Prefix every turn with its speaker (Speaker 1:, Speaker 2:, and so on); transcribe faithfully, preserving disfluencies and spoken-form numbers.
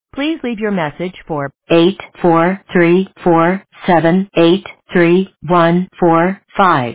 Speaker 1: Please leave your message for eight four three four seven eight three one four five.